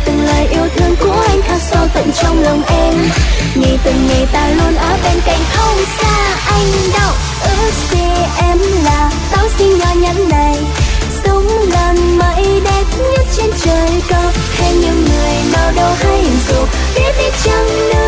từng lời yêu thương của anh khắc sâu tận trong lòng em. Nghĩ từng ngày ta luôn ở bên cạnh không xa anh đâu. Ước gì em là táo xinh nhỏ nhắn này, sống làn mây đẹp nhất trên trời cao. Thế nhưng người nào đâu hay dù biết đi chăng nữa